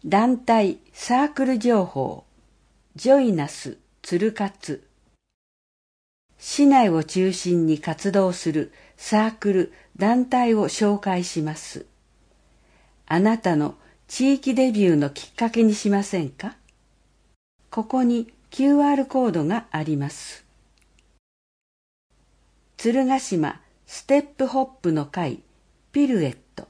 団体サークル情報、ジョイナス鶴活。市内を中心に活動するサークル、団体を紹介します。あなたの地域デビューのきっかけにしませんか？ここに QR コードがあります。鶴ヶ島ステップホップの会ピルエット。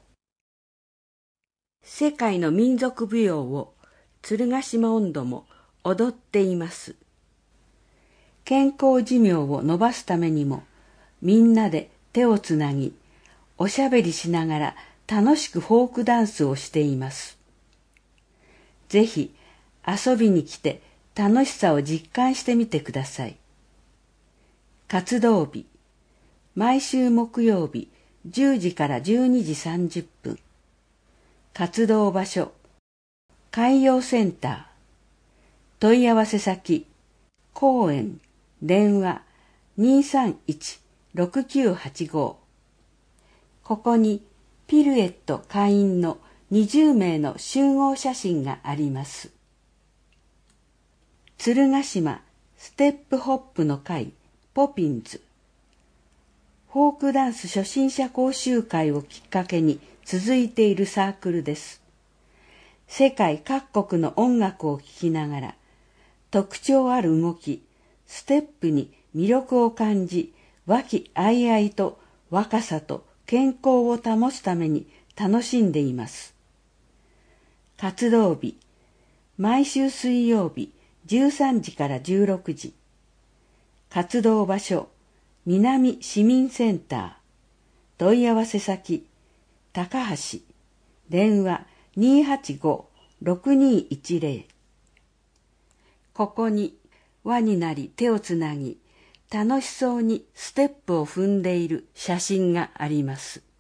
世界の民族舞踊を鶴ヶ島音頭も踊っています。健康寿命を延ばすためにもみんなで手をつなぎ、おしゃべりしながら楽しくフォークダンスをしています。ぜひ遊びに来て楽しさを実感してみてください。活動日、毎週木曜日10時から12時30分。活動場所、海洋センター。問い合わせ先、公園、電話 231-6985。ここにピルエット会員の20名の集合写真があります。鶴ヶ島ステップホップの会ポピンズ。フォークダンス初心者講習会をきっかけに続いているサークルです。世界各国の音楽を聴きながら、特徴ある動き、ステップに魅力を感じ、和気あいあいと若さと健康を保つために楽しんでいます。活動日、毎週水曜日13時から16時。活動場所、南市民センター。問い合わせ先、高橋。電話 285-6210。ここに輪になり手をつなぎ、楽しそうにステップを踏んでいる写真があります。